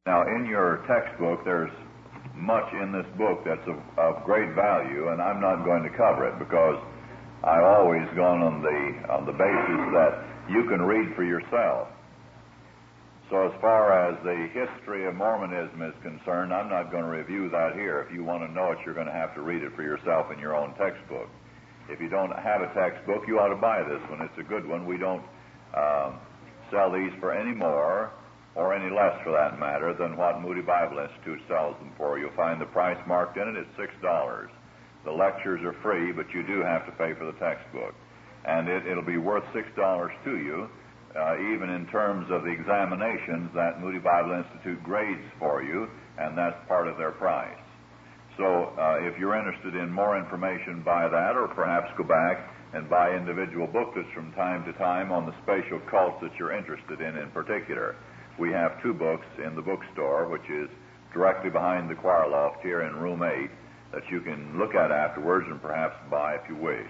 Now, in your textbook, there's much in this book that's of great value, and I'm not going to cover it because I've always gone on the basis that you can read for yourself. So as far as the history of Mormonism is concerned, I'm not going to review that here. If you want to know it, you're going to have to read it for yourself in your own textbook. If you don't have a textbook, you ought to buy this one. It's a good one. We don't sell these for any more, or any less for that matter, than what Moody Bible Institute sells them for. You'll find the price marked in it at $6. The lectures are free, but you do have to pay for the textbook. And it'll be worth $6 to you, even in terms of the examinations that Moody Bible Institute grades for you, and that's part of their price. So if you're interested in more information, buy that, or perhaps go back and buy individual booklets from time to time on the spatial cults that you're interested in particular. We have 2 books in the bookstore, which is directly behind the choir loft here in room 8, that you can look at afterwards and perhaps buy if you wish.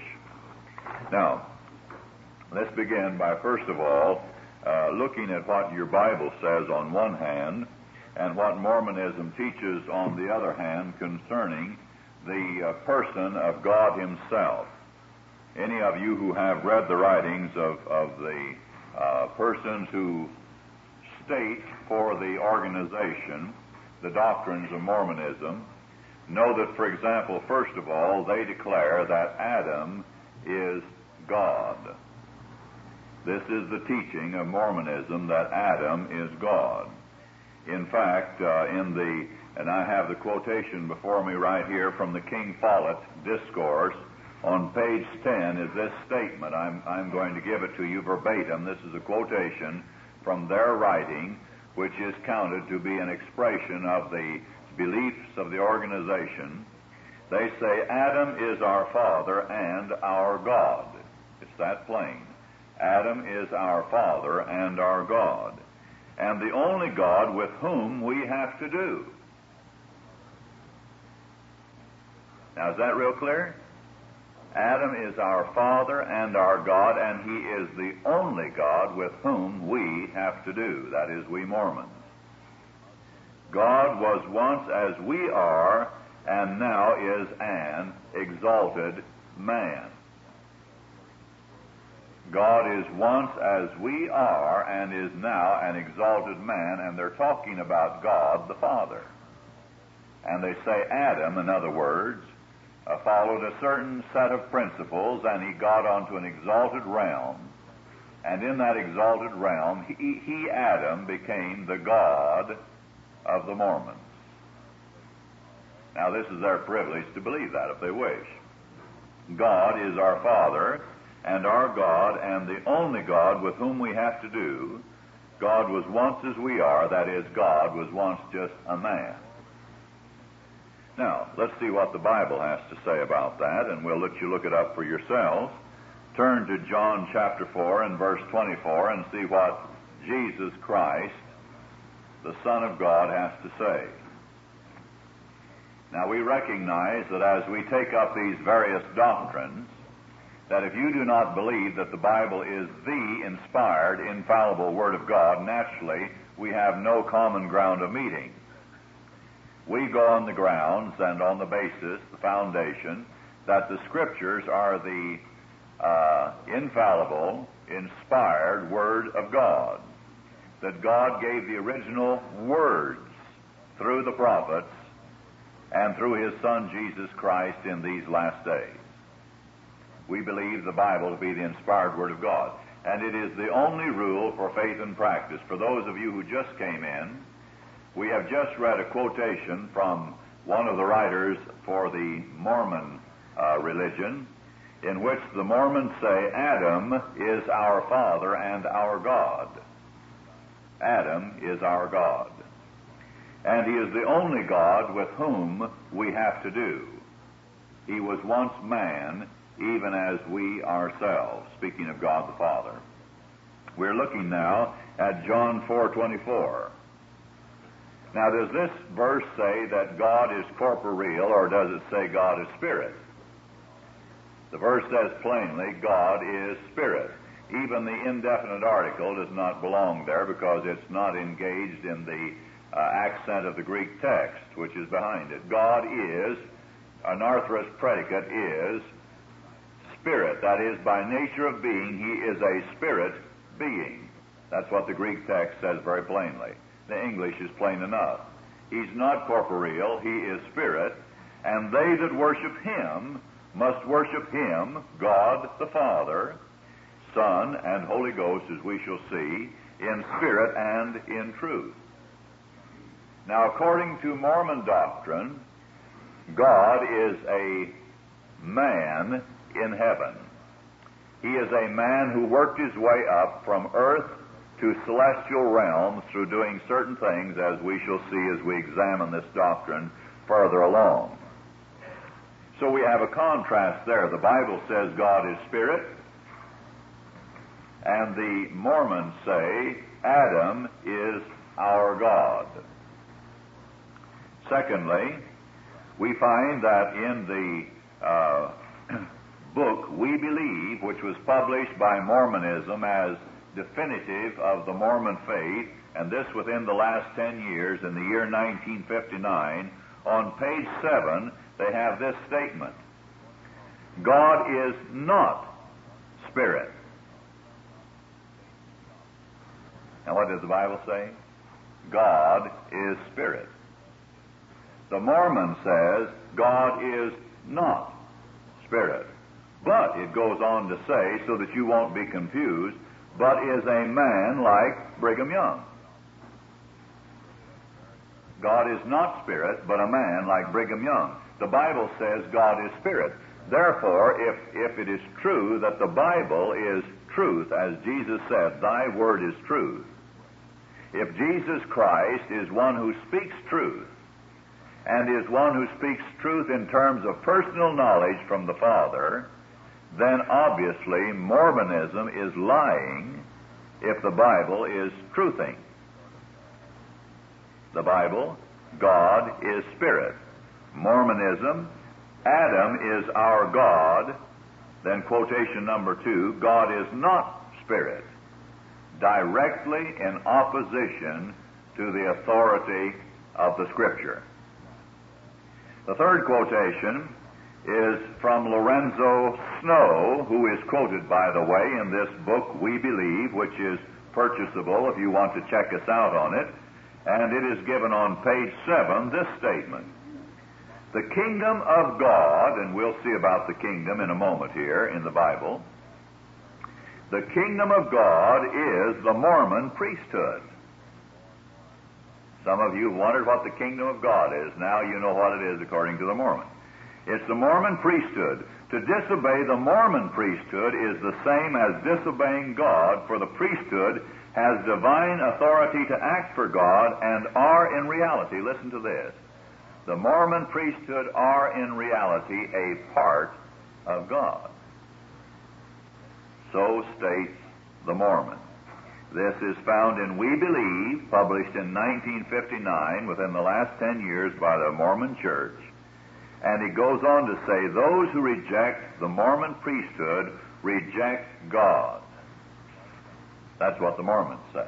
Now, let's begin by, first of all, looking at what your Bible says on one hand and what Mormonism teaches on the other hand concerning the person of God Himself. Any of you who have read the writings of the persons who state for the organization the doctrines of Mormonism know that, for example, first of all, they declare that Adam is God. This is the teaching of Mormonism, that Adam is God. In fact, and I have the quotation before me right here from the King Follett Discourse, on page 10 is this statement. I'm going to give it to you verbatim. This is a quotation from their writing, which is counted to be an expression of the beliefs of the organization. They say, Adam is our father and our God. It's that plain. Adam is our father and our God, and the only God with whom we have to do. Now, is that real clear? Adam is our Father and our God, and He is the only God with whom we have to do. That is, we Mormons. God was once as we are, and now is an exalted man. God is once as we are, and is now an exalted man, and they're talking about God the Father. And they say Adam, in other words, followed a certain set of principles, and he got onto an exalted realm. And in that exalted realm, he, Adam, became the God of the Mormons. Now, this is their privilege to believe that if they wish. God is our Father and our God, and the only God with whom we have to do. God was once as we are, that is, God was once just a man. Now, let's see what the Bible has to say about that, and we'll let you look it up for yourselves. Turn to John chapter 4 and verse 24 and see what Jesus Christ, the Son of God, has to say. Now, we recognize that as we take up these various doctrines, that if you do not believe that the Bible is the inspired, infallible Word of God, naturally, we have no common ground of meeting. We go on the grounds and on the basis, the foundation, that the Scriptures are the infallible, inspired Word of God. That God gave the original words through the prophets and through His Son Jesus Christ in these last days. We believe the Bible to be the inspired Word of God. And it is the only rule for faith and practice. For those of you who just came in, we have just read a quotation from one of the writers for the Mormon religion, in which the Mormons say, Adam is our Father and our God. Adam is our God. And He is the only God with whom we have to do. He was once man, even as we ourselves, speaking of God the Father. We're looking now at John 4:24. Now, does this verse say that God is corporeal, or does it say God is spirit? The verse says plainly, God is spirit. Even the indefinite article does not belong there because it's not engaged in the accent of the Greek text, which is behind it. God is, an aorist predicate is spirit. That is, by nature of being, he is a spirit being. That's what the Greek text says very plainly. The English is plain enough. He's not corporeal, he is spirit, and they that worship him must worship him, God the Father, Son, and Holy Ghost, as we shall see, in spirit and in truth. Now, according to Mormon doctrine, God is a man in heaven. He is a man who worked his way up from earth to celestial realms through doing certain things, as we shall see as we examine this doctrine further along. So we have a contrast there. The Bible says God is spirit, and the Mormons say Adam is our God. Secondly, we find that in the book We Believe, which was published by Mormonism as definitive of the Mormon faith, and this within the last 10 years, in the year 1959, on page 7, they have this statement: God is not spirit. Now, what does the Bible say? God is spirit. The Mormon says God is not spirit. But it goes on to say, so that you won't be confused, but is a man like Brigham Young. God is not spirit, but a man like Brigham Young. The Bible says God is spirit. Therefore, if it is true that the Bible is truth, as Jesus said, thy word is truth, if Jesus Christ is one who speaks truth, and is one who speaks truth in terms of personal knowledge from the Father, then obviously Mormonism is lying if the Bible is truthing. The Bible, God is spirit. Mormonism, Adam is our God. Then quotation number 2, God is not spirit. Directly in opposition to the authority of the Scripture. The third quotation is from Lorenzo Snow, who is quoted, by the way, in this book, We Believe, which is purchasable if you want to check us out on it. And it is given on page 7, this statement: the kingdom of God, and we'll see about the kingdom in a moment here in the Bible, the kingdom of God is the Mormon priesthood. Some of you have wondered what the kingdom of God is. Now you know what it is according to the Mormon. It's the Mormon priesthood. To disobey the Mormon priesthood is the same as disobeying God, for the priesthood has divine authority to act for God and are in reality, listen to this, the Mormon priesthood are in reality a part of God. So states the Mormon. This is found in We Believe, published in 1959, within the last 10 years by the Mormon Church. And he goes on to say, those who reject the Mormon priesthood reject God. That's what the Mormons say.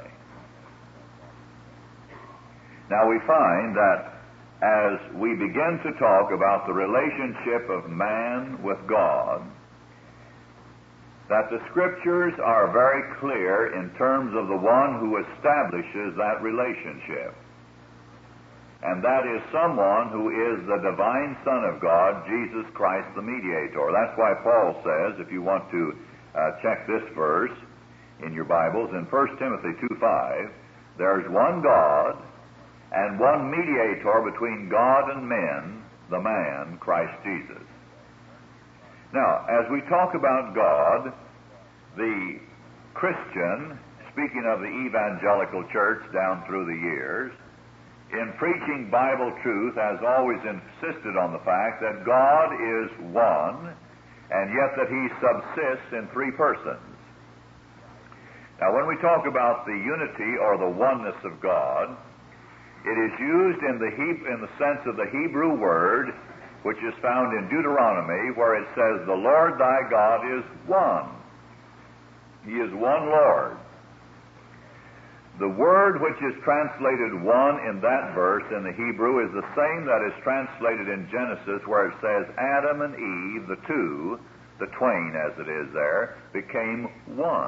Now we find that as we begin to talk about the relationship of man with God, that the Scriptures are very clear in terms of the one who establishes that relationship. And that is someone who is the divine Son of God, Jesus Christ the mediator. That's why Paul says, if you want to check this verse in your Bibles, in 1 Timothy 2:5, there's one God and one mediator between God and men, the man, Christ Jesus. Now, as we talk about God, the Christian, speaking of the evangelical church down through the years, in preaching Bible truth, has always insisted on the fact that God is one, and yet that he subsists in three persons. Now, when we talk about the unity or the oneness of God, it is used in the sense of the Hebrew word, which is found in Deuteronomy, where it says, the Lord thy God is one. He is one Lord. The word which is translated one in that verse in the Hebrew is the same that is translated in Genesis where it says Adam and Eve, the two, the twain as it is there, became one.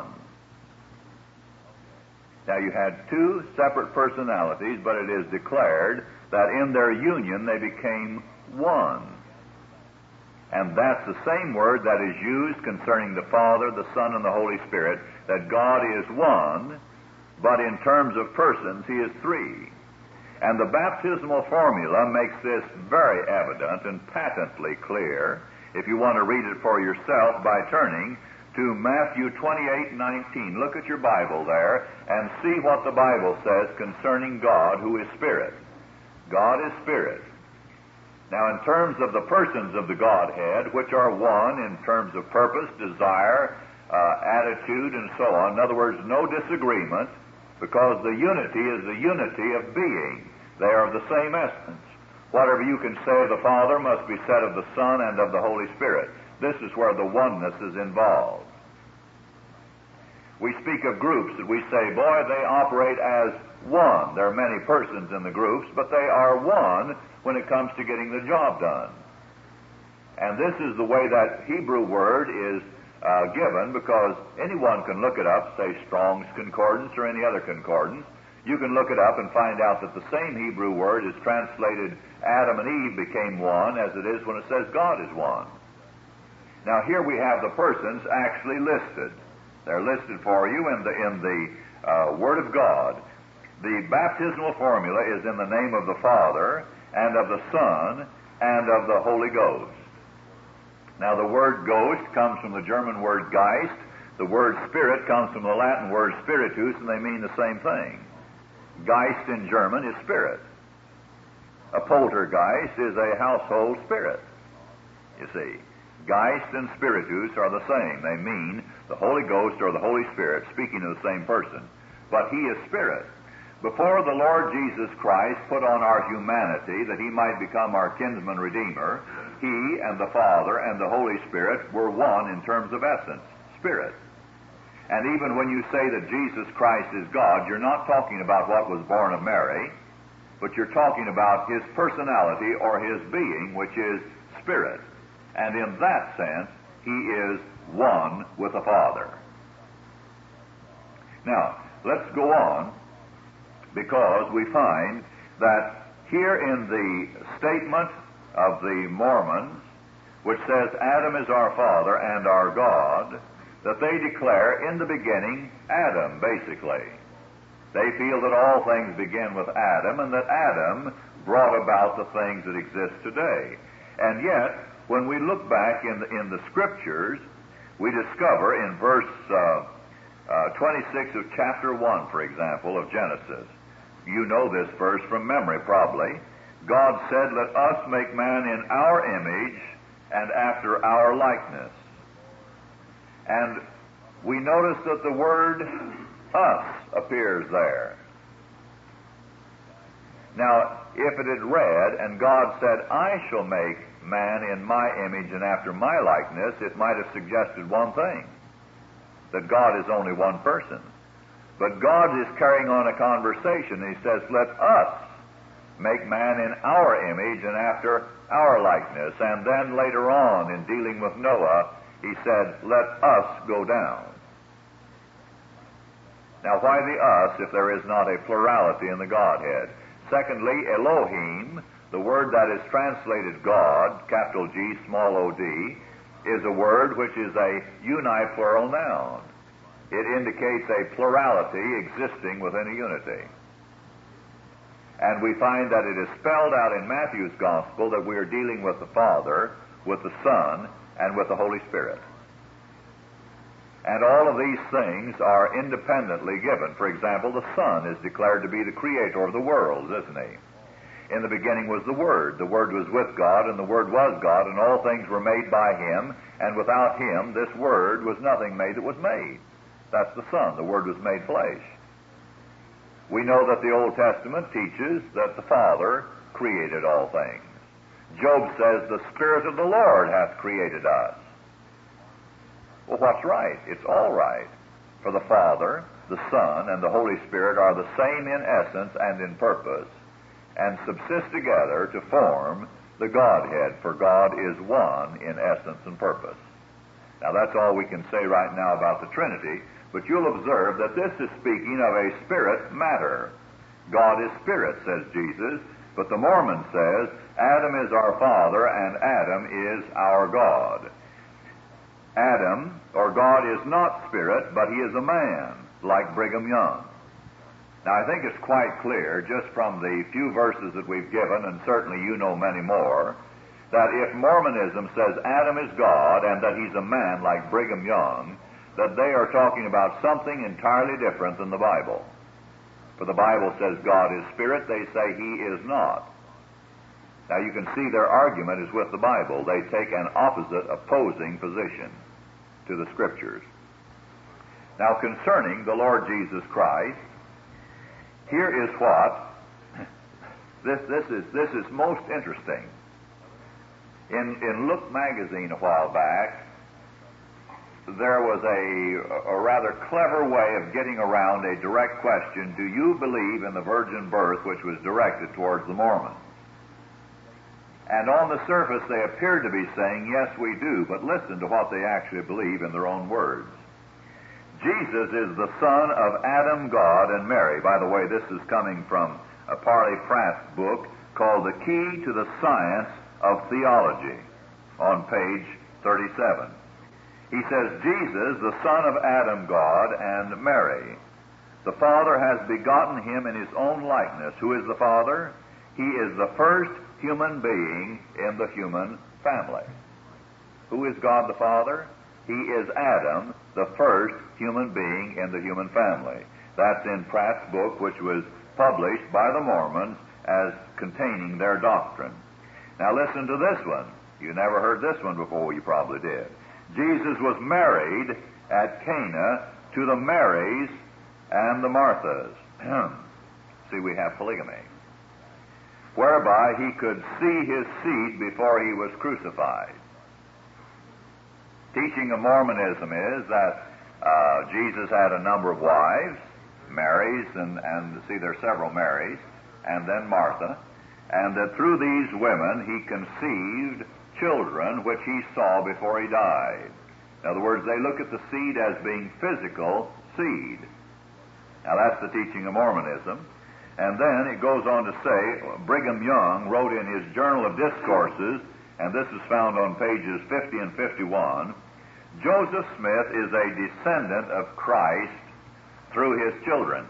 Now you had two separate personalities, but it is declared that in their union they became one. And that's the same word that is used concerning the Father, the Son, and the Holy Spirit, that God is one, but in terms of persons, He is three. And the baptismal formula makes this very evident and patently clear, if you want to read it for yourself by turning to Matthew 28:19. Look at your Bible there and see what the Bible says concerning God, who is Spirit. God is Spirit. Now, in terms of the persons of the Godhead, which are one in terms of purpose, desire, attitude, and so on, in other words, no disagreement, because the unity is the unity of being. They are of the same essence. Whatever you can say of the Father must be said of the Son and of the Holy Spirit. This is where the oneness is involved. We speak of groups that we say, boy, they operate as one. There are many persons in the groups, but they are one when it comes to getting the job done. And this is the way that Hebrew word is given, because anyone can look it up, say Strong's Concordance or any other concordance. You can look it up and find out that the same Hebrew word is translated Adam and Eve became one as it is when it says God is one. Now here we have the persons actually listed. They're listed for you in the Word of God. The baptismal formula is in the name of the Father and of the Son and of the Holy Ghost. Now, the word ghost comes from the German word Geist. The word spirit comes from the Latin word spiritus, and they mean the same thing. Geist in German is spirit. A poltergeist is a household spirit, you see. Geist and spiritus are the same. They mean the Holy Ghost or the Holy Spirit, speaking of the same person. But He is spirit. Before the Lord Jesus Christ put on our humanity that He might become our kinsman redeemer, He and the Father and the Holy Spirit were one in terms of essence, spirit. And even when you say that Jesus Christ is God, you're not talking about what was born of Mary, but you're talking about His personality or His being, which is spirit. And in that sense, He is one with the Father. Now, let's go on, because we find that here in the statement of the Mormons, which says Adam is our Father and our God, that they declare in the beginning Adam, basically. They feel that all things begin with Adam, and that Adam brought about the things that exist today. And yet, when we look back in the Scriptures, we discover in verse 26 of chapter 1, for example, of Genesis. You know this verse from memory, probably. God said, "Let us make man in our image and after our likeness." And we notice that the word us appears there. Now, if it had read, and God said, "I shall make man in my image and after my likeness," it might have suggested one thing, that God is only one person. But God is carrying on a conversation, and He says, "Let us make man in our image and after our likeness." And then later on, in dealing with Noah, He said, "Let us go down." Now, why the us if there is not a plurality in the Godhead? Secondly, Elohim, the word that is translated God, capital G, small o-d, is a word which is a uniplural noun. It indicates a plurality existing within a unity. And we find that it is spelled out in Matthew's Gospel that we are dealing with the Father, with the Son, and with the Holy Spirit. And all of these things are independently given. For example, the Son is declared to be the creator of the world, isn't He? In the beginning was the Word. The Word was with God, and the Word was God, and all things were made by Him, and without Him this Word was nothing made that was made. That's the Son. The Word was made flesh. We know that the Old Testament teaches that the Father created all things. Job says, "The Spirit of the Lord hath created us." Well, what's right? It's all right for the Father the Son, and the Holy Spirit are the same in essence and in purpose, and subsist together to form the Godhead, for God is one in essence and purpose. Now that's all we can say right now about the Trinity, but you'll observe that this is speaking of a spirit matter. God is spirit, says Jesus, but the Mormon says Adam is our father and Adam is our God. Adam, or God, is not spirit, but he is a man, like Brigham Young. Now I think it's quite clear, just from the few verses that we've given, and certainly you know many more, that if Mormonism says Adam is God and that he's a man like Brigham Young, that they are talking about something entirely different than the Bible. For the Bible says God is spirit, they say he is not. Now you can see their argument is with the Bible. They take an opposite, opposing position to the Scriptures. Now concerning the Lord Jesus Christ, here is what, this is most interesting. In Look magazine a while back, there was a rather clever way of getting around a direct question, do you believe in the virgin birth, which was directed towards the Mormons? And on the surface they appeared to be saying, yes, we do, but listen to what they actually believe in their own words. Jesus is the son of Adam, God, and Mary. By the way, this is coming from a Parley Pratt's book called The Key to the Science of Theology on page 37. He says, Jesus, the son of Adam, God, and Mary. The Father has begotten him in his own likeness. Who is the Father? He is the first human being in the human family. Who is God the Father? He is Adam, the first human being in the human family. That's in Pratt's book, which was published by the Mormons as containing their doctrine. Now listen to this one. You never heard this one before, you probably did. Jesus was married at Cana to the Marys and the Marthas. See, we have polygamy. Whereby he could see his seed before he was crucified. Teaching of Mormonism is that Jesus had a number of wives, Marys, and see, there are several Marys, and then Martha, and that through these women he conceived children which he saw before he died. In other words, they look at the seed as being physical seed. Now that's the teaching of Mormonism. And then it goes on to say, Brigham Young wrote in his Journal of Discourses, and this is found on pages 50 and 51, Joseph Smith is a descendant of Christ through his children.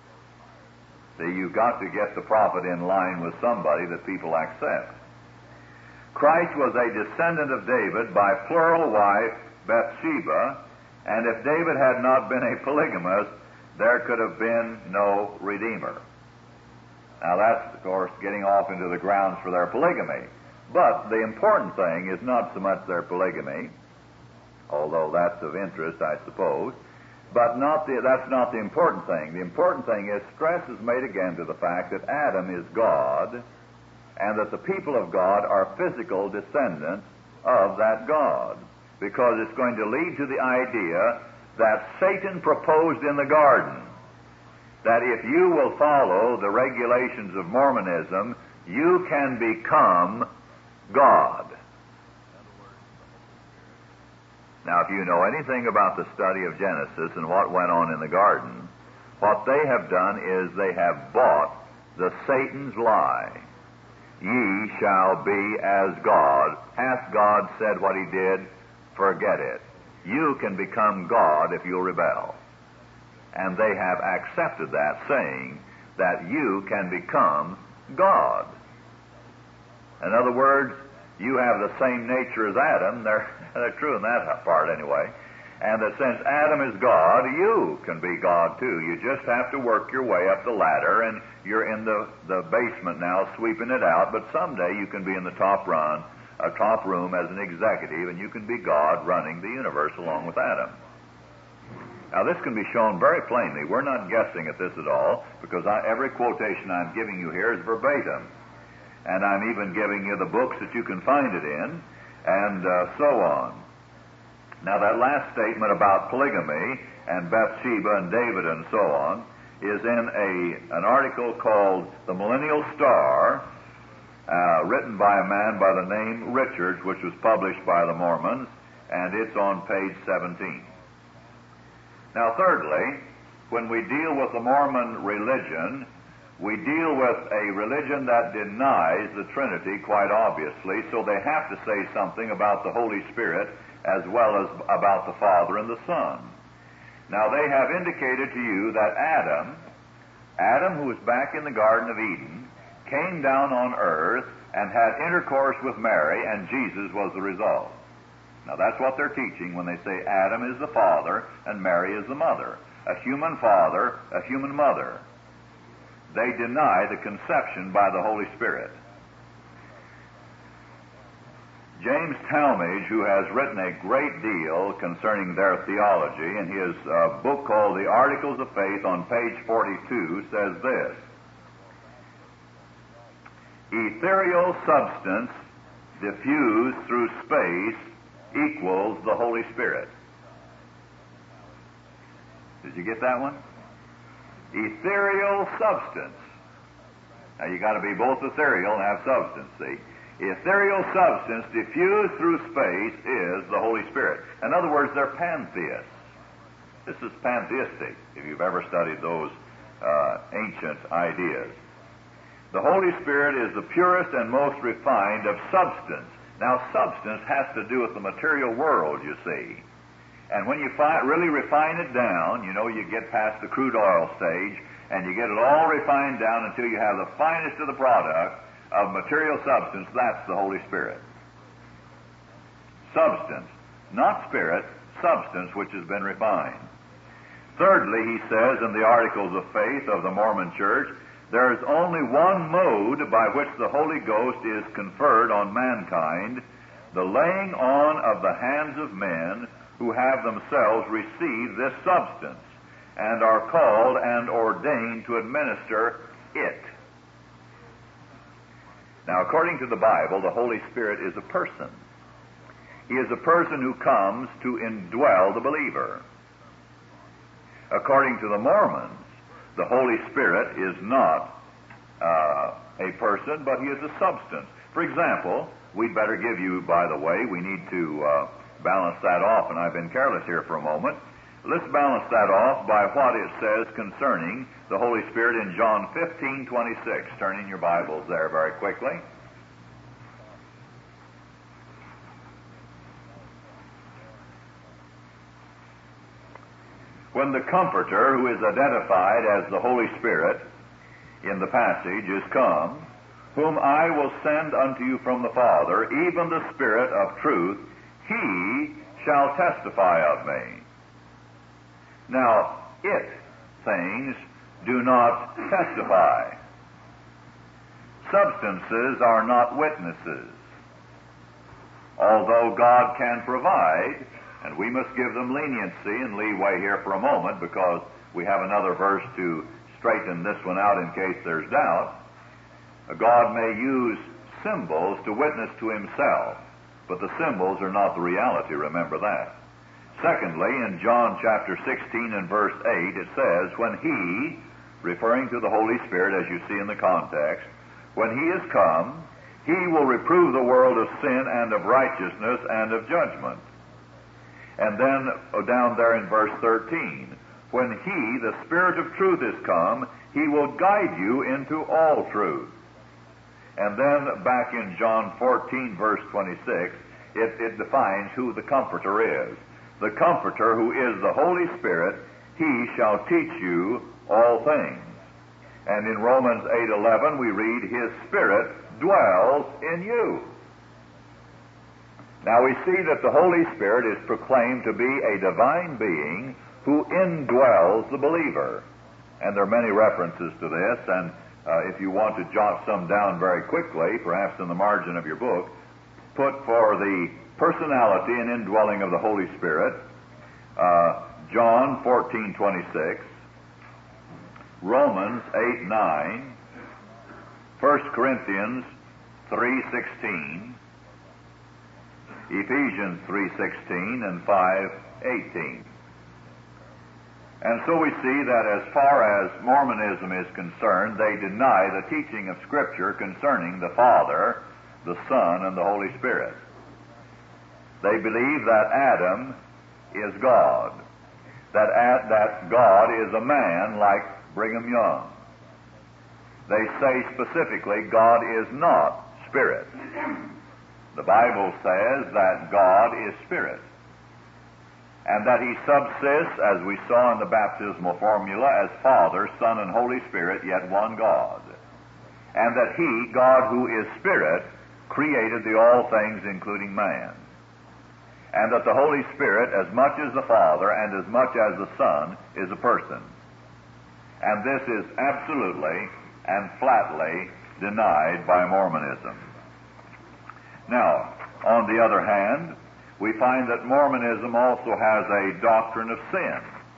See, you've got to get the prophet in line with somebody that people accept. Christ was a descendant of David by plural wife Bathsheba, and if David had not been a polygamist, there could have been no Redeemer. Now that's, of course, getting off into the grounds for their polygamy. But the important thing is not so much their polygamy, although that's of interest, I suppose, but that's not the important thing. The important thing is stress is made again to the fact that Adam is God, and that the people of God are physical descendants of that God, because it's going to lead to the idea that Satan proposed in the garden, that if you will follow the regulations of Mormonism, you can become God. Now, if you know anything about the study of Genesis and what went on in the garden, what they have done is they have bought the Satan's lie. Ye shall be as God. Hath God said what he did? Forget it. You can become God if you rebel. And they have accepted that, saying that you can become God. In other words, you have the same nature as Adam. They're true in that part anyway. And that since Adam is God, you can be God too. You just have to work your way up the ladder, and you're in the basement now sweeping it out, but someday you can be in the top room as an executive, and you can be God running the universe along with Adam. Now this can be shown very plainly. We're not guessing at this at all, because every quotation I'm giving you here is verbatim. And I'm even giving you the books that you can find it in, and so on. Now that last statement about polygamy and Bathsheba and David and so on, is in an article called The Millennial Star, written by a man by the name Richards, which was published by the Mormons, and it's on page 17. Now, thirdly, when we deal with the Mormon religion, we deal with a religion that denies the Trinity quite obviously, so they have to say something about the Holy Spirit as well as about the Father and the Son. Now, they have indicated to you that Adam, who was back in the Garden of Eden, came down on earth and had intercourse with Mary, and Jesus was the result. Now, that's what they're teaching when they say Adam is the father and Mary is the mother. A human father, a human mother. They deny the conception by the Holy Spirit. James Talmage, who has written a great deal concerning their theology, in his book called The Articles of Faith on page 42, says this: ethereal substance diffused through space equals the Holy Spirit. Did you get that one? Ethereal substance. Now, you got to be both ethereal and have substance, see? Ethereal substance diffused through space is the Holy Spirit. In other words, they're pantheists. This is pantheistic, if you've ever studied those ancient ideas. The Holy Spirit is the purest and most refined of substance. Now, substance has to do with the material world, you see. And when you really refine it down, you know, you get past the crude oil stage, and you get it all refined down until you have the finest of the product of material substance. That's the Holy Spirit. Substance, not spirit, substance which has been refined. Thirdly, he says in the Articles of Faith of the Mormon Church, there is only one mode by which the Holy Ghost is conferred on mankind, the laying on of the hands of men who have themselves received this substance and are called and ordained to administer it. Now, according to the Bible, the Holy Spirit is a person. He is a person who comes to indwell the believer. According to the Mormons, the Holy Spirit is not a person, but he is a substance. For example, we'd better give you, by the way, we need to balance that off, and I've been careless here for a moment. Let's balance that off by what it says concerning the Holy Spirit in John 15:26. Turn in your Bibles there very quickly. When the Comforter, who is identified as the Holy Spirit in the passage, is come, whom I will send unto you from the Father, even the Spirit of truth, he shall testify of me. Now, things do not testify. Substances are not witnesses. Although God can provide, and we must give them leniency and leeway here for a moment because we have another verse to straighten this one out in case there's doubt. God may use symbols to witness to himself, but the symbols are not the reality, remember that. Secondly, in John chapter 16 and verse 8, it says, when he, referring to the Holy Spirit as you see in the context, when he is come, he will reprove the world of sin and of righteousness and of judgment. And then down there in verse 13, when he, the Spirit of truth, is come, he will guide you into all truth. And then back in John 14, verse 26, it defines who the Comforter is. The Comforter, who is the Holy Spirit, he shall teach you all things. And in Romans 8:11 we read, his Spirit dwells in you. Now we see that the Holy Spirit is proclaimed to be a divine being who indwells the believer. And there are many references to this, and if you want to jot some down very quickly, perhaps in the margin of your book, put for the personality and indwelling of the Holy Spirit, John 14:26, Romans 8:9, 1 Corinthians 3:16, Ephesians 3:16, and 5:18. And so we see that as far as Mormonism is concerned, they deny the teaching of Scripture concerning the Father, the Son, and the Holy Spirit. They believe that Adam is God, that God is a man like Brigham Young. They say specifically God is not Spirit. The Bible says that God is Spirit, and that He subsists, as we saw in the baptismal formula, as Father, Son, and Holy Spirit, yet one God. And that He, God who is Spirit, created the all things, including man. And that the Holy Spirit, as much as the Father and as much as the Son, is a person. And this is absolutely and flatly denied by Mormonism. Now, on the other hand, we find that Mormonism also has a doctrine of sin.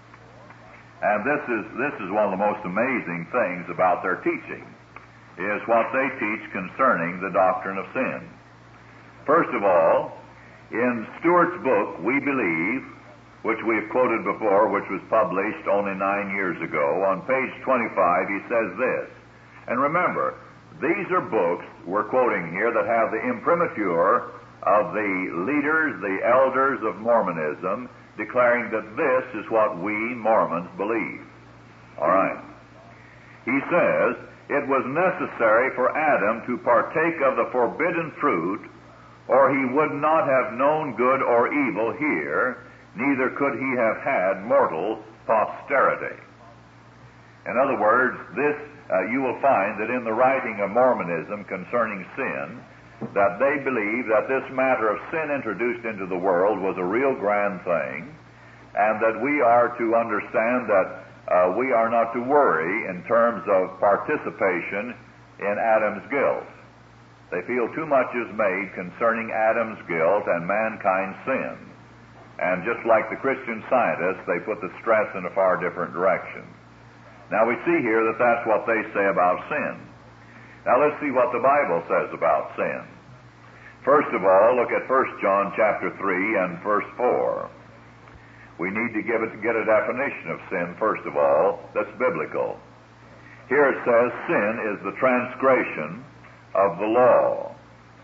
And this is one of the most amazing things about their teaching, is what they teach concerning the doctrine of sin. First of all, in Stewart's book, We Believe, which we have quoted before, which was published only 9 years ago, on page 25 he says this. And remember, these are books we're quoting here that have the imprimatur of the leaders, the elders of Mormonism, declaring that this is what we Mormons believe. All right. He says, it was necessary for Adam to partake of the forbidden fruit, or he would not have known good or evil here, neither could he have had mortal posterity. In other words, this you will find that in the writing of Mormonism concerning sin, that they believe that this matter of sin introduced into the world was a real grand thing, and that we are to understand that we are not to worry in terms of participation in Adam's guilt. They feel too much is made concerning Adam's guilt and mankind's sin. And just like the Christian scientists, they put the stress in a far different direction. Now we see here that that's what they say about sin. Now let's see what the Bible says about sin. First of all, look at 1 John chapter 3 and verse 4. We need to get a definition of sin, first of all, that's biblical. Here it says, sin is the transgression of the law.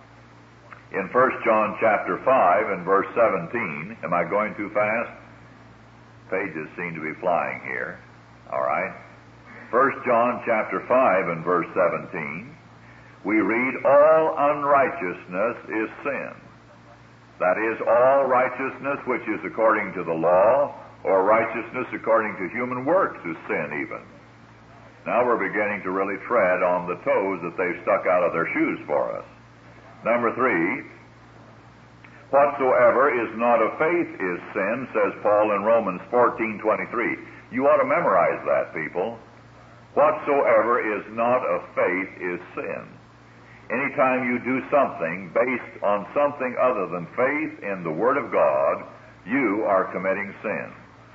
In 1 John chapter 5 and verse 17, am I going too fast? Pages seem to be flying here. All right. 1 John chapter 5 and verse 17, we read, all unrighteousness is sin. That is, all righteousness which is according to the law, or righteousness according to human works is sin even. Now we're beginning to really tread on the toes that they've stuck out of their shoes for us. Number 3, whatsoever is not of faith is sin, says Paul in Romans 14:23. You ought to memorize that, people. Whatsoever is not of faith is sin. Anytime you do something based on something other than faith in the Word of God, you are committing sin.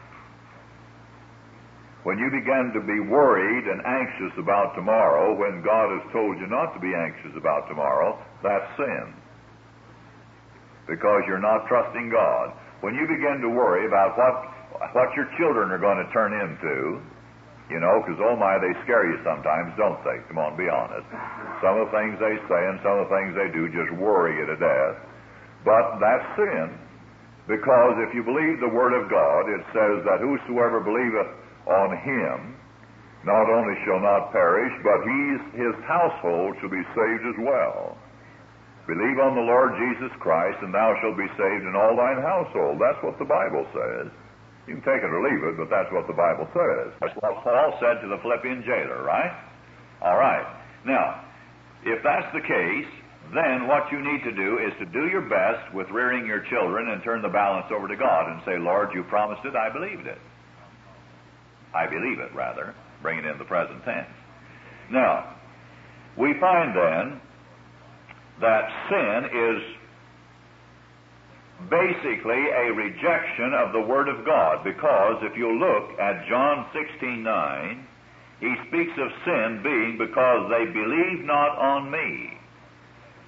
When you begin to be worried and anxious about tomorrow, when God has told you not to be anxious about tomorrow, that's sin. Because you're not trusting God. When you begin to worry about what your children are going to turn into, you know, because, oh my, they scare you sometimes, don't they? Come on, be honest. Some of the things they say and some of the things they do just worry you to death. But that's sin. Because if you believe the Word of God, it says that whosoever believeth on Him not only shall not perish, but his household shall be saved as well. Believe on the Lord Jesus Christ, and thou shalt be saved in all thine household. That's what the Bible says. You can take it or leave it, but that's what the Bible says. That's what Paul said to the Philippian jailer, right? All right. Now, if that's the case, then what you need to do is to do your best with rearing your children and turn the balance over to God and say, Lord, you promised it, I believed it. I believe it, rather. Bring it in the present tense. Now, we find then that sin is basically a rejection of the Word of God, because if you look at John 16:9, he speaks of sin being because they believe not on me.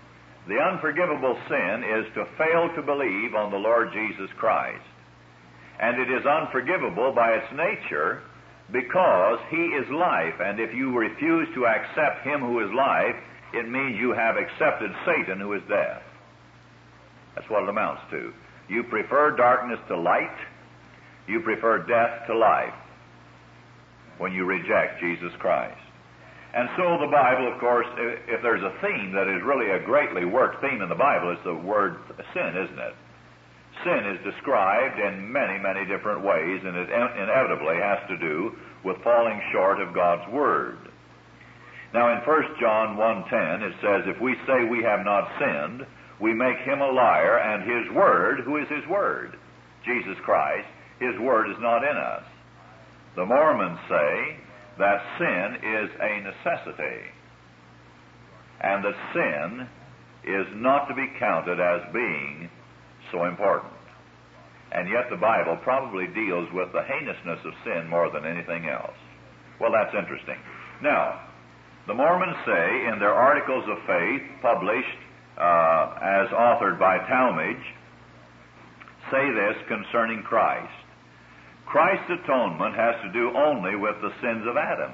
The unforgivable sin is to fail to believe on the Lord Jesus Christ. And it is unforgivable by its nature because he is life. And if you refuse to accept him who is life, it means you have accepted Satan who is death. That's what it amounts to. You prefer darkness to light. You prefer death to life when you reject Jesus Christ. And so the Bible, of course, if there's a theme that is really a greatly worked theme in the Bible, it's the word sin, isn't it? Sin is described in many, many different ways, and it inevitably has to do with falling short of God's Word. Now in 1 John 1:10 it says, if we say we have not sinned, we make him a liar, and his Word, who is his Word? Jesus Christ, his Word is not in us. The Mormons say that sin is a necessity, and that sin is not to be counted as being so important. And yet the Bible probably deals with the heinousness of sin more than anything else. Well, that's interesting. Now, the Mormons say in their articles of faith, published as authored by Talmage, say this concerning Christ. Christ's atonement has to do only with the sins of Adam.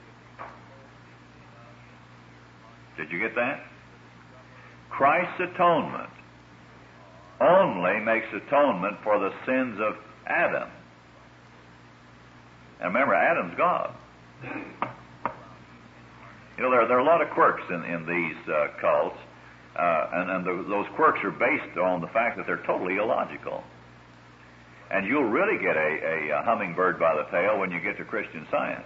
Did you get that? Christ's atonement only makes atonement for the sins of Adam. And remember, Adam's God. You know, there are a lot of quirks in these cults, and those quirks are based on the fact that they're totally illogical. And you'll really get a hummingbird by the tail when you get to Christian Science.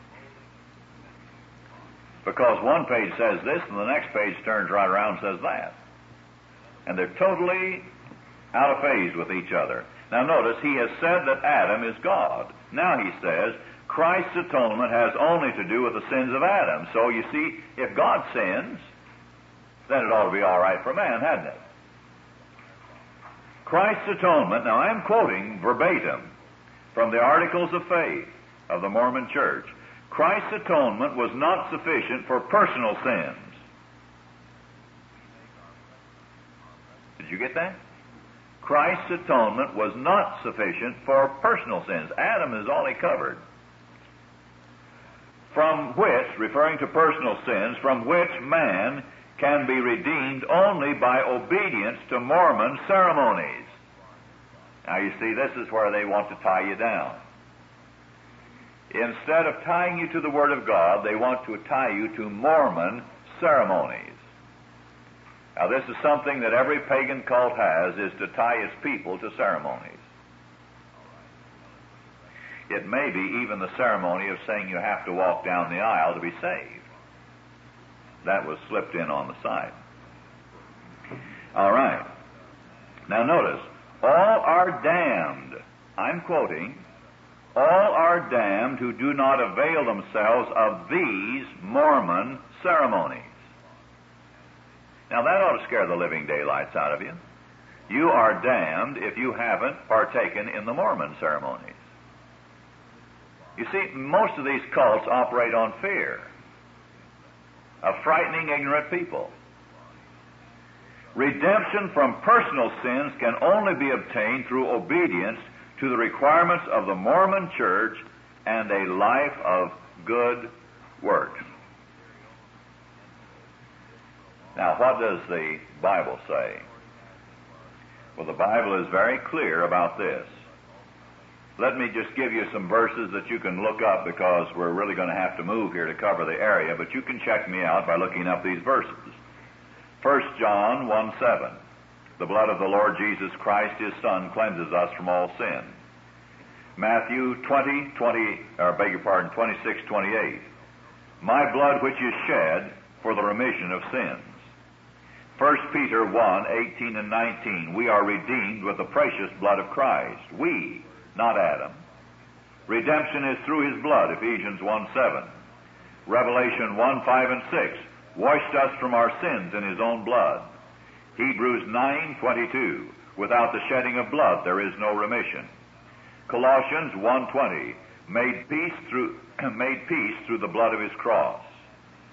Because one page says this, and the next page turns right around and says that. And they're totally out of phase with each other. Now notice, he has said that Adam is God. Now he says, Christ's atonement has only to do with the sins of Adam. So you see, if God sins, then it ought to be all right for man, hadn't it? Christ's atonement, now I'm quoting verbatim from the Articles of Faith of the Mormon Church. Christ's atonement was not sufficient for personal sins. Did you get that? Christ's atonement was not sufficient for personal sins. Adam is all he covered. From which, referring to personal sins, from which man can be redeemed only by obedience to Mormon ceremonies. Now you see, this is where they want to tie you down. Instead of tying you to the Word of God, they want to tie you to Mormon ceremonies. Now this is something that every pagan cult has, is to tie its people to ceremonies. It may be even the ceremony of saying you have to walk down the aisle to be saved. That was slipped in on the side. All right. Now notice, all are damned. I'm quoting, all are damned who do not avail themselves of these Mormon ceremonies. Now that ought to scare the living daylights out of you. You are damned if you haven't partaken in the Mormon ceremonies. You see, most of these cults operate on fear of frightening ignorant people. Redemption from personal sins can only be obtained through obedience to the requirements of the Mormon Church and a life of good works. Now, what does the Bible say? Well, the Bible is very clear about this. Let me just give you some verses that you can look up, because we're really going to have to move here to cover the area, but you can check me out by looking up these verses. 1 John 1:7. The blood of the Lord Jesus Christ, His Son, cleanses us from all sin. Matthew 26:28. My blood which is shed for the remission of sins. 1 Peter 1:18 and 19. We are redeemed with the precious blood of Christ. We, not Adam. Redemption is through His blood, Ephesians 1:7. Revelation 1:5 and 6. Washed us from our sins in His own blood. Hebrews 9:22. Without the shedding of blood there is no remission. Colossians 1:20. Made peace through the blood of His cross.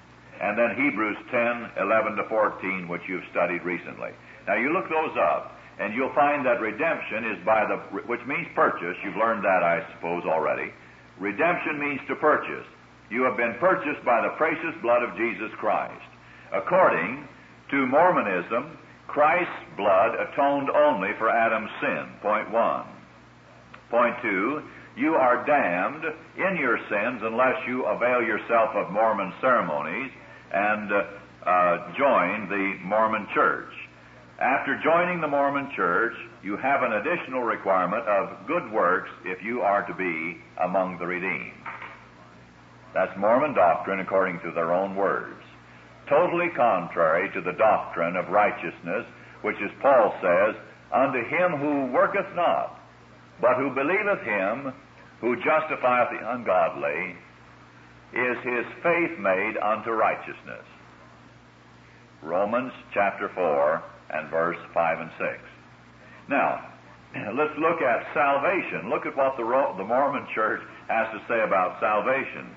And then Hebrews 10:11 to 14, which you've studied recently. Now you look those up, And you'll find that redemption is which means purchase. You've learned that, I suppose, already. Redemption means to purchase. You have been purchased by the precious blood of Jesus Christ. According to Mormonism, Christ's blood atoned only for Adam's sin, point one. Point two, you are damned in your sins unless you avail yourself of Mormon ceremonies and join the Mormon Church. After joining the Mormon Church, you have an additional requirement of good works if you are to be among the redeemed. That's Mormon doctrine according to their own words. Totally contrary to the doctrine of righteousness, which, as Paul says, unto him who worketh not, but who believeth him who justifieth the ungodly, is his faith made unto righteousness. Romans chapter 4 and verse 5 and 6. Now, let's look at salvation. Look at what the Mormon Church has to say about salvation.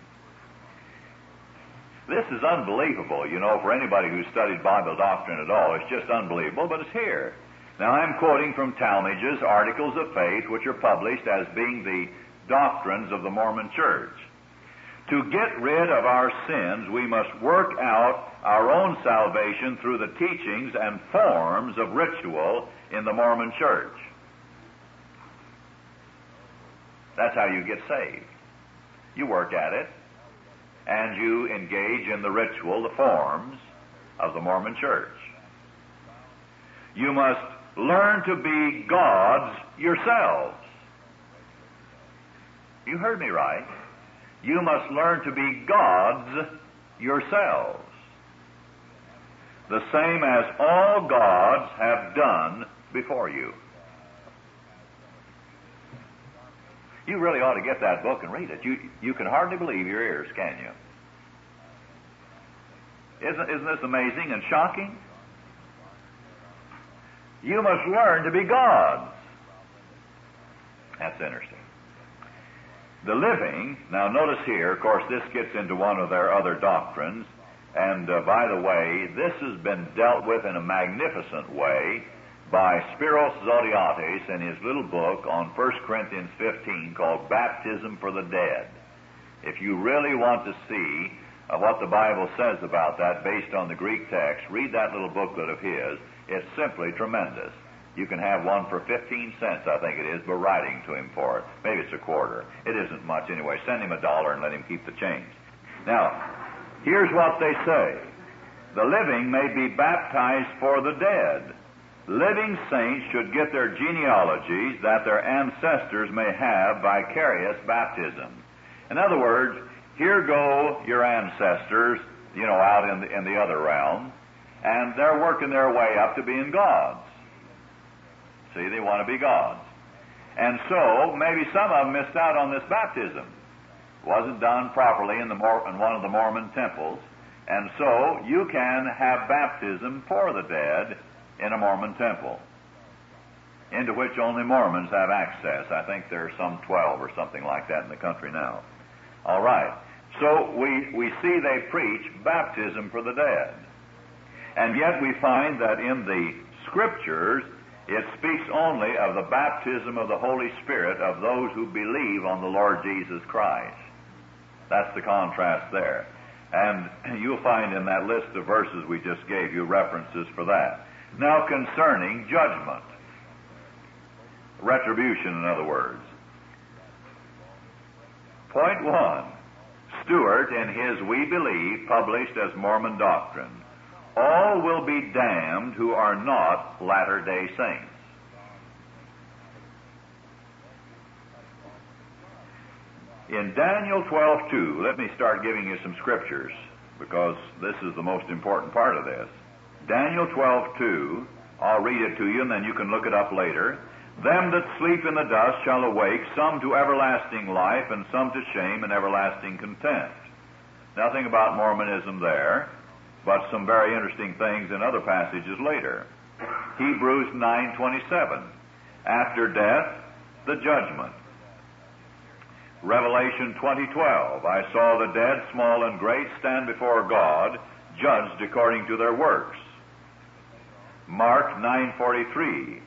This is unbelievable, for anybody who's studied Bible doctrine at all. It's just unbelievable, but it's here. Now, I'm quoting from Talmage's Articles of Faith, which are published as being the doctrines of the Mormon Church. To get rid of our sins, we must work out our own salvation through the teachings and forms of ritual in the Mormon Church. That's how you get saved. You work at it, and you engage in the ritual, the forms of the Mormon Church. You must learn to be gods yourselves. You heard me right. You must learn to be gods yourselves, the same as all gods have done before you. You really ought to get that book and read it. You can hardly believe your ears, can you? Isn't this amazing and shocking? You must learn to be gods. That's interesting. The living, now notice here, of course, this gets into one of their other doctrines, and by the way, this has been dealt with in a magnificent way by Spiros Zodhiates in his little book on 1 Corinthians 15 called Baptism for the Dead. If you really want to see what the Bible says about that based on the Greek text, read that little booklet of his. It's simply tremendous. You can have one for 15 cents, I think it is, but writing to him for it. Maybe it's a quarter. It isn't much anyway. Send him $1 and let him keep the change. Now, here's what they say. The living may be baptized for the dead. Living saints should get their genealogies that their ancestors may have vicarious baptism. In other words, here go your ancestors, out in the other realm, and they're working their way up to being gods. See, they want to be gods. And so, maybe some of them missed out on this baptism. It wasn't done properly in one of the Mormon temples. And so, you can have baptism for the dead in a Mormon temple, into which only Mormons have access. I think there are some 12 or something like that in the country now. All right. So, we see they preach baptism for the dead. And yet we find that in the Scriptures, it speaks only of the baptism of the Holy Spirit of those who believe on the Lord Jesus Christ. That's the contrast there. And you'll find in that list of verses we just gave you references for that. Now concerning judgment, retribution in other words. Point 1, Stewart in his We Believe, published as Mormon Doctrine. All will be damned who are not Latter-day Saints. In Daniel 12:2, let me start giving you some scriptures, because this is the most important part of this. Daniel 12:2, I'll read it to you, and then you can look it up later. Them that sleep in the dust shall awake, some to everlasting life, and some to shame and everlasting contempt. Nothing about Mormonism there, but some very interesting things in other passages later. Hebrews 9:27, after death, the judgment. Revelation 20:12, I saw the dead, small and great, stand before God, judged according to their works. Mark 9:43,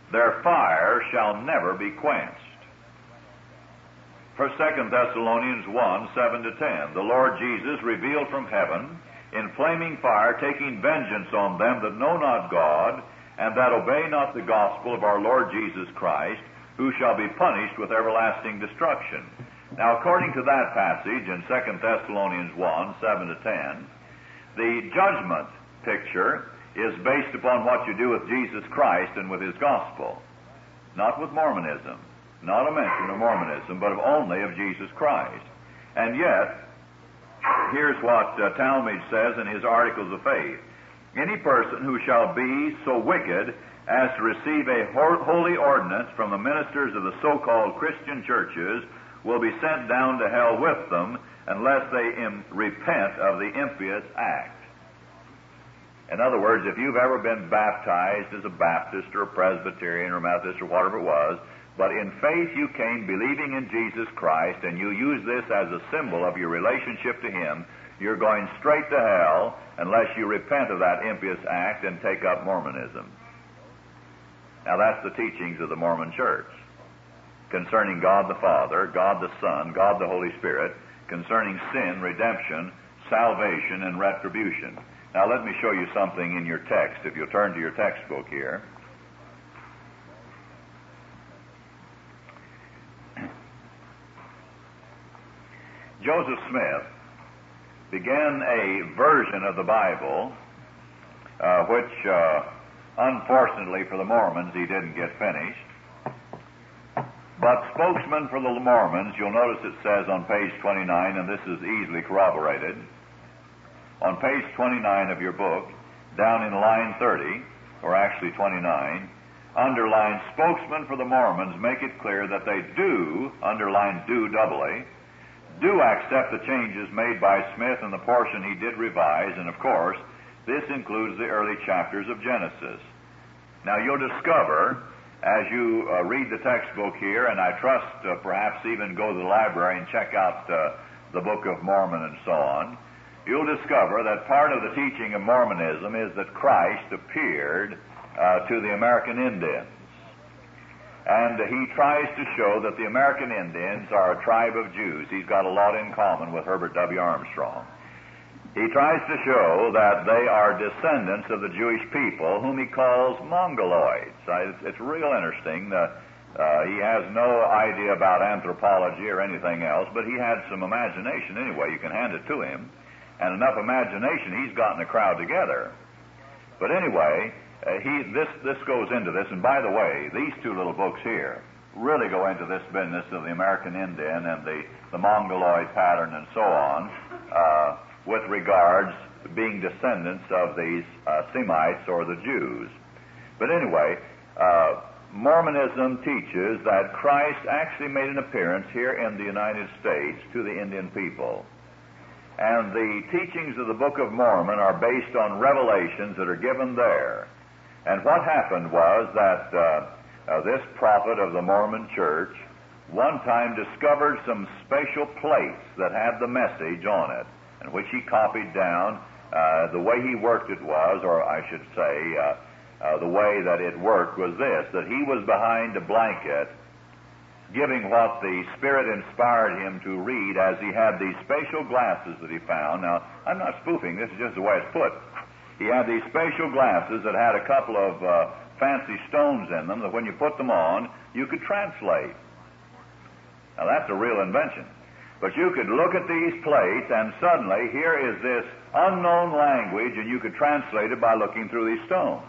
their fire shall never be quenched. For 2 Thessalonians 1, 7-10, the Lord Jesus revealed from heaven in flaming fire, taking vengeance on them that know not God, and that obey not the gospel of our Lord Jesus Christ, who shall be punished with everlasting destruction. Now, according to that passage in 2 Thessalonians 1, 7-10, the judgment picture is based upon what you do with Jesus Christ and with His gospel, not with Mormonism. Not a mention of Mormonism, but only of Jesus Christ. And yet, here's what Talmage says in his Articles of Faith. Any person who shall be so wicked as to receive a holy ordinance from the ministers of the so-called Christian churches will be sent down to hell with them unless they repent of the impious act. In other words, if you've ever been baptized as a Baptist or a Presbyterian or Methodist or whatever it was, but in faith you came believing in Jesus Christ, and you use this as a symbol of your relationship to Him, you're going straight to hell unless you repent of that impious act and take up Mormonism. Now that's the teachings of the Mormon Church concerning God the Father, God the Son, God the Holy Spirit, concerning sin, redemption, salvation, and retribution. Now let me show you something in your text. If you'll turn to your textbook here. Joseph Smith began a version of the Bible, which, unfortunately for the Mormons, he didn't get finished. But spokesman for the Mormons, you'll notice it says on page 29, and this is easily corroborated, on page 29 of your book, down in line 30, or actually 29, underline, spokesman for the Mormons make it clear that they do, underline do doubly, do accept the changes made by Smith in the portion he did revise, and of course, this includes the early chapters of Genesis. Now you'll discover, as you read the textbook here, and I trust perhaps even go to the library and check out the Book of Mormon and so on, you'll discover that part of the teaching of Mormonism is that Christ appeared to the American Indians. And he tries to show that the American Indians are a tribe of Jews. He's got a lot in common with Herbert W. Armstrong. He tries to show that they are descendants of the Jewish people, whom he calls Mongoloids. It's real interesting. He has no idea about anthropology or anything else, but he had some imagination anyway. You can hand it to him. And enough imagination, he's gotten a crowd together. But anyway, this goes into this, and by the way, these two little books here really go into this business of the American Indian and the Mongoloid pattern and so on, with regards to being descendants of these Semites or the Jews. But anyway, Mormonism teaches that Christ actually made an appearance here in the United States to the Indian people. And the teachings of the Book of Mormon are based on revelations that are given there. And what happened was that this prophet of the Mormon Church one time discovered some special plates that had the message on it, and which he copied down. The way he worked it was, or I should say, the way that it worked was this, that he was behind a blanket giving what the Spirit inspired him to read as he had these special glasses that he found. Now, I'm not spoofing, this is just the way it's put. He had these special glasses that had a couple of fancy stones in them that when you put them on, you could translate. Now, that's a real invention. But you could look at these plates, and suddenly here is this unknown language, and you could translate it by looking through these stones.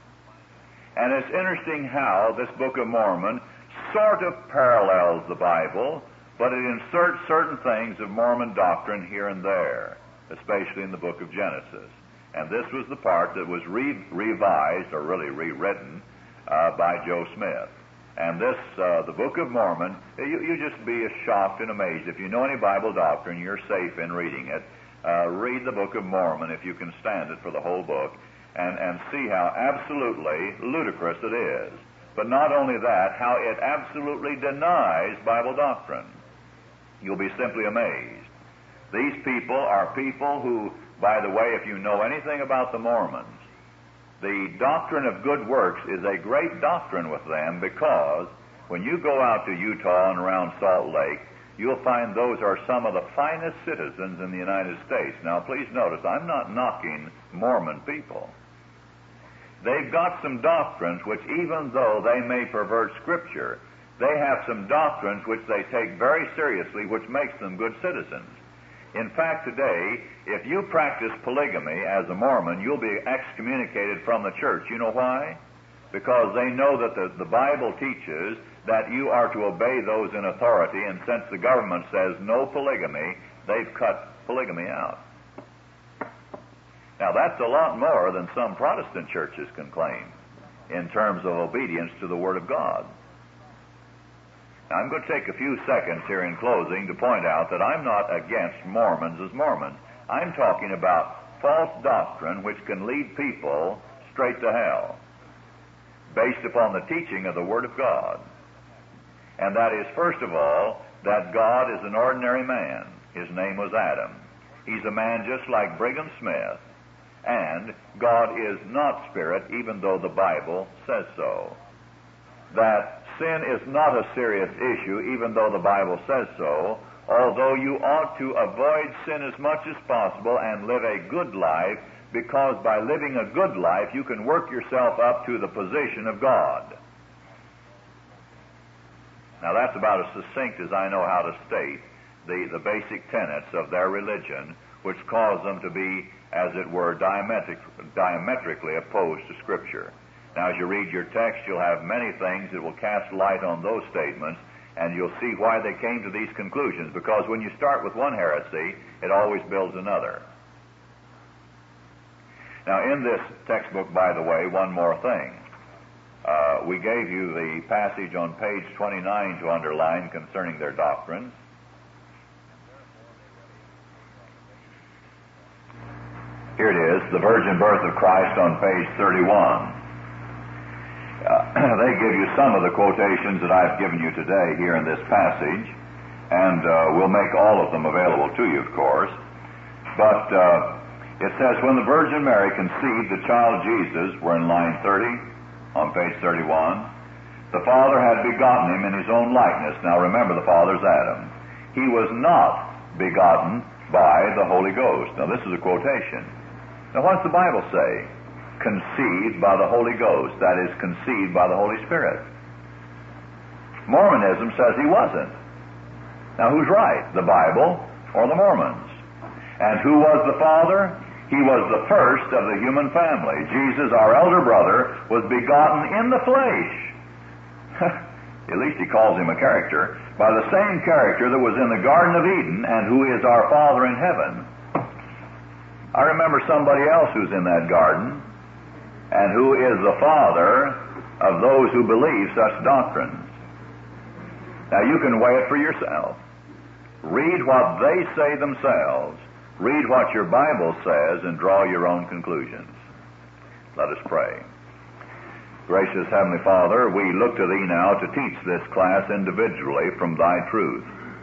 And it's interesting how this Book of Mormon sort of parallels the Bible, but it inserts certain things of Mormon doctrine here and there, especially in the book of Genesis. And this was the part that was revised, or really rewritten, by Joe Smith. And this, the Book of Mormon, you just be shocked and amazed. If you know any Bible doctrine, you're safe in reading it. Read the Book of Mormon if you can stand it for the whole book, and see how absolutely ludicrous it is. But not only that, how it absolutely denies Bible doctrine. You'll be simply amazed. These people are people who, by the way, if you know anything about the Mormons, The doctrine of good works is a great doctrine with them, because when you go out to Utah and around Salt Lake, you'll find those are some of the finest citizens in the United States. Now, please notice, I'm not knocking Mormon people. They've got some doctrines which, even though they may pervert Scripture, they have some doctrines which they take very seriously, which makes them good citizens. In fact, today, if you practice polygamy as a Mormon, you'll be excommunicated from the church. You know why? Because they know that the Bible teaches that you are to obey those in authority, and since the government says no polygamy, they've cut polygamy out. Now, that's a lot more than some Protestant churches can claim in terms of obedience to the Word of God. Now, I'm going to take a few seconds here in closing to point out that I'm not against Mormons as Mormons. I'm talking about false doctrine which can lead people straight to hell, based upon the teaching of the Word of God. And that is, first of all, that God is an ordinary man. His name was Adam. He's a man just like Brigham Smith. And God is not spirit, even though the Bible says so. That sin is not a serious issue, even though the Bible says so, although you ought to avoid sin as much as possible and live a good life, because by living a good life you can work yourself up to the position of God. Now, that's about as succinct as I know how to state the basic tenets of their religion, which cause them to be, as it were, diametrically opposed to Scripture. Now, as you read your text, you'll have many things that will cast light on those statements, and you'll see why they came to these conclusions, because when you start with one heresy, it always builds another. Now, in this textbook, by the way, one more thing. We gave you the passage on page 29 to underline concerning their doctrines. Here it is, the virgin birth of Christ on page 31. They give you some of the quotations that I've given you today here in this passage, and we'll make all of them available to you, of course. But it says, when the Virgin Mary conceived the child Jesus, we're in line 30 on page 31, the Father had begotten him in his own likeness. Now remember, the Father's Adam. He was not begotten by the Holy Ghost. Now this is a quotation. Now what does the Bible say? Conceived by the Holy Ghost. That is, conceived by the Holy Spirit. Mormonism says he wasn't. Now who's right? The Bible or the Mormons? And who was the Father? He was the first of the human family. Jesus, our elder brother, was begotten in the flesh. At least he calls him a character. By the same character that was in the Garden of Eden and who is our Father in heaven. I remember somebody else who's in that garden and who is the father of those who believe such doctrines. Now you can weigh it for yourself. Read what they say themselves. Read what your Bible says and draw your own conclusions. Let us pray. Gracious Heavenly Father, we look to Thee now to teach this class individually from Thy truth.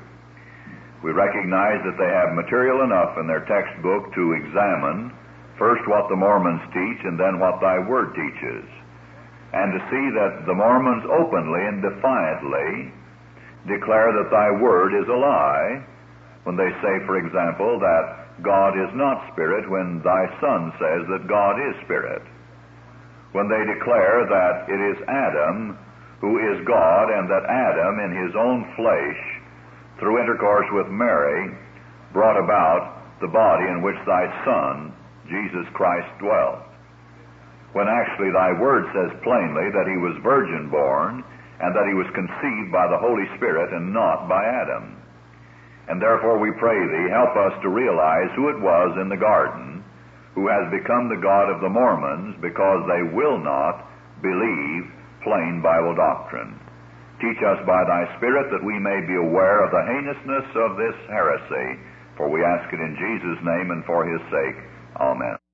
We recognize that they have material enough in their textbook to examine first what the Mormons teach and then what Thy Word teaches, and to see that the Mormons openly and defiantly declare that Thy Word is a lie when they say, for example, that God is not Spirit when Thy Son says that God is Spirit. When they declare that it is Adam who is God, and that Adam in his own flesh, through intercourse with Mary, brought about the body in which Thy Son, Jesus Christ, dwelt. When actually Thy Word says plainly that He was virgin born, and that He was conceived by the Holy Spirit and not by Adam. And therefore we pray Thee, help us to realize who it was in the garden who has become the God of the Mormons because they will not believe plain Bible doctrine. Teach us by Thy Spirit that we may be aware of the heinousness of this heresy, for we ask it in Jesus' name and for His sake. Amen.